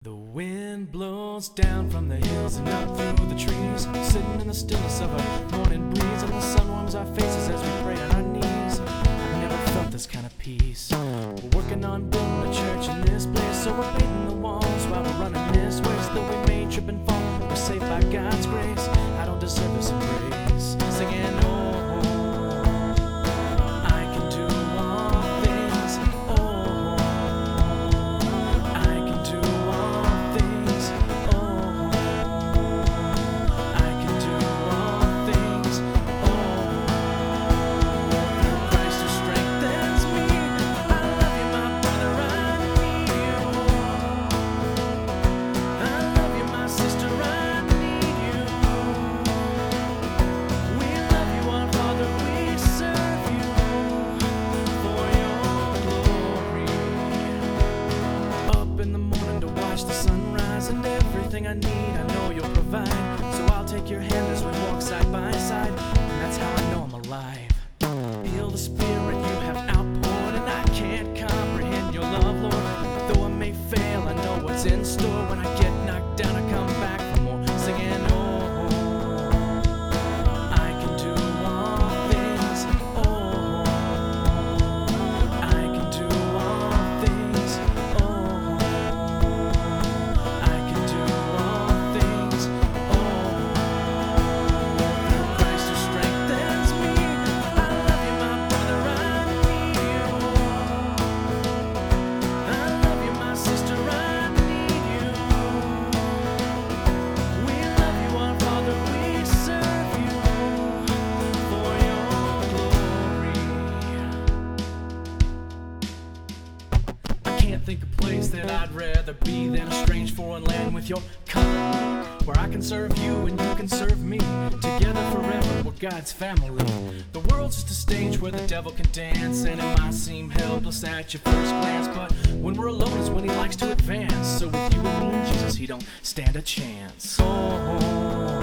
The wind blows down from the hills and up through the trees, sitting in the stillness of a morning breeze, and the sun warms our faces as we pray on our knees. I've never felt this kind of peace. We're working on building a church in this place, so we're painting the walls while we're running this race. Though we may trip and fall, we're saved by God's grace. I don't deserve this embrace. Singing, oh, I can do all things. Oh, I can do all things. Oh, I can do all things. Oh, through Christ who strengthens me. I love you, my brother, I need you. I love you, my sister, I need you. We love you, our Father, we serve you for your glory. Up in the morning to watch the sunrise, and everything I need I know you'll provide. So I'll take your hand as we walk side by side, and that's how I know I'm alive. Feel the spirit you have outpoured, and I can't comprehend your love, Lord. Though I may fail, I know what's in store. When I get knocked down, I come back for more. Singing, oh, I can do all things. Oh, I can do all things. Oh, I can do all things. Oh, through Christ who strengthens me. I love you, my brother, I need you. I love you, my sister, I need you. We love you, our Father, we serve you for your glory. I can't think of a place that I'd rather be than a strange foreign land with your company, where I can serve you and you can serve me. Together forever, we're God's family. The world's just a stage where the devil can dance, and it might seem helpless at your first glance, but when we're alone is when he likes to advance. So with you and me and Jesus, he don't stand a chance. Oh,